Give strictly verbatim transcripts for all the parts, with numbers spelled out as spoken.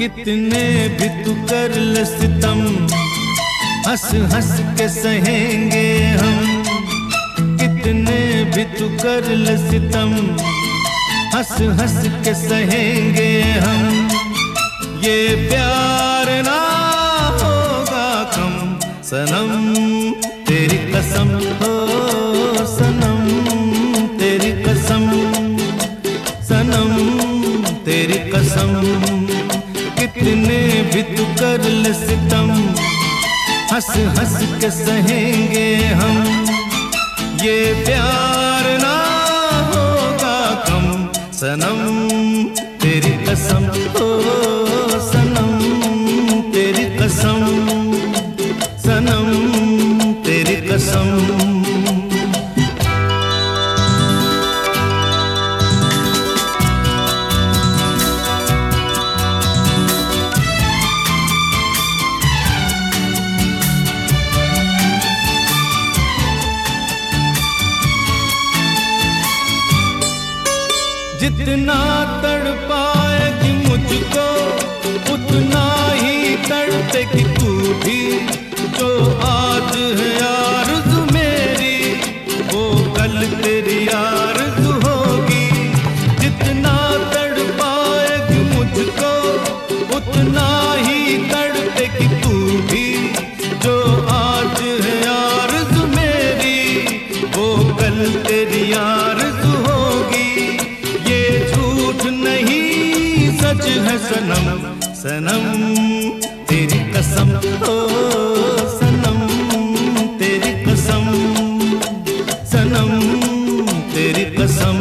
कितने भी तू कर ले सितम, हंस हंस के सहेंगे हम। कितने भी तू कर ले सितम, हंस हंस के सहेंगे हम। ये प्यार ना होगा कम सनम, तेरी कसम हो सनम, तेरी कसम सनम, तेरी कसम। कितने भी तू कर ले सितम, हंस हंस के सहेंगे हम। ये प्यार ना होगा कम सनम, तेरी कसम हो सनम, तेरी कसम सनम, तेरी कसम। जितना तड़पाएगी मुझको उतना ही तड़पेगी तू भी। जो आज है आरज़ू मेरी वो कल तेरी आरज़ू होगी। जितना तड़पाएगी मुझको उतना ही तड़पेगी तू भी। जो आज है आरज़ू मेरी वो कल तेरी आरज़ू होगी। सच है सनम सनम, तेरी कसम हो सनम, तेरी कसम सनम, तेरी कसम।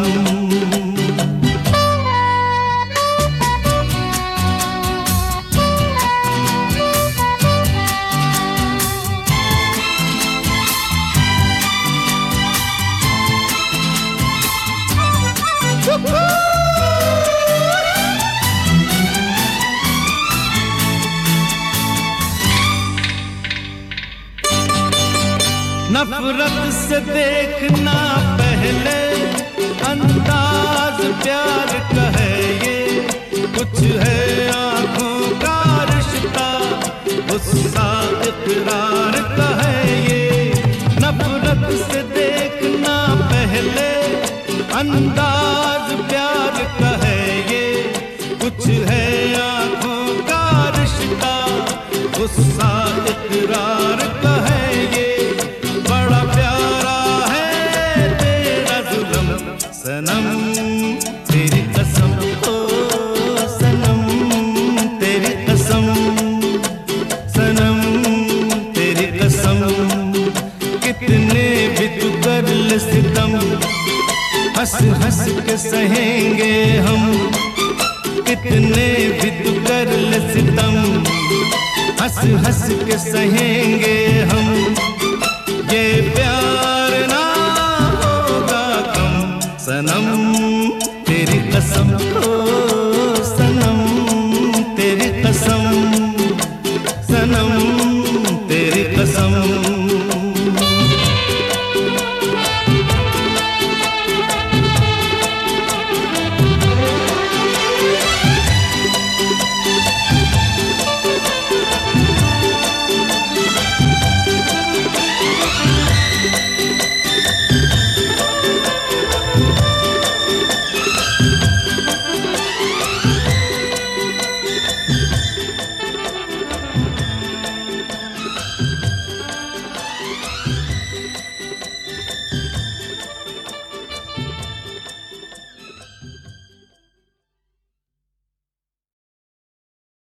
नफरत से देखना पहले अंदाज प्यार का है ये। कुछ है आँखों का रिश्ता गुस्सा इकरार का है ये। नफरत से देखना पहले अंदाज प्यार का है ये। कुछ है आँखों का रिश्ता गुस्सा इकरार का है ये। सनम तेरी कसम हो सनम, तेरी कसम सनम, तेरी कसम। कितने भी तू कर ले सितम, हंस हंस के सहेंगे हम। कितने भी तू कर ले सितम, हंस हंस के सहेंगे हम। ये प्यार ना होगा कम सनम, तेरी कसम हो